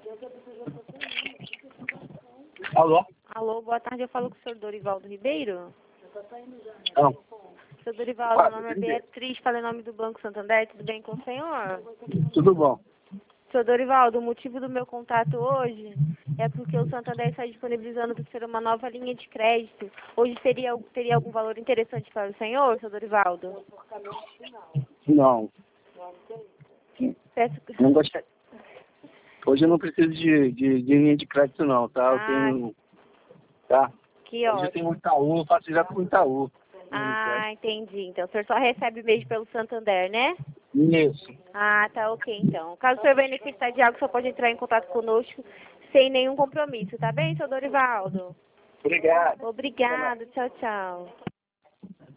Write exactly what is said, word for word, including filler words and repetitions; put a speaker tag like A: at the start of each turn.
A: Alô?
B: Alô, boa tarde, eu falo com o senhor Dorivaldo Ribeiro.
A: Não.
B: Senhor Dorivaldo,
A: Ah,
B: meu nome é
A: Ribeiro.
B: Beatriz, falo em nome do Banco Santander, tudo bem com o senhor?
A: Tudo bom.
B: Senhor Dorivaldo, o motivo do meu contato hoje é porque o Santander está disponibilizando para o senhor uma nova linha de crédito. Hoje teria, teria algum valor interessante para o senhor, senhor Dorivaldo?
A: Não.
B: Peço...
A: Não gostei. Hoje eu não preciso de, de, de linha de crédito não, tá? Eu
B: Ah,
A: tenho. Tá?
B: que
A: Hoje eu
B: ótimo.
A: tenho um Itaú, eu faço já com o Itaú.
B: Ah, entendi. Então o senhor só recebe mesmo pelo Santander, né?
A: Isso.
B: Ah, tá ok então. Caso o senhor venha necessitar de algo, o senhor pode entrar em contato conosco sem nenhum compromisso, tá bem, senhor Dorivaldo?
A: Obrigado.
B: Obrigado, tchau, tchau.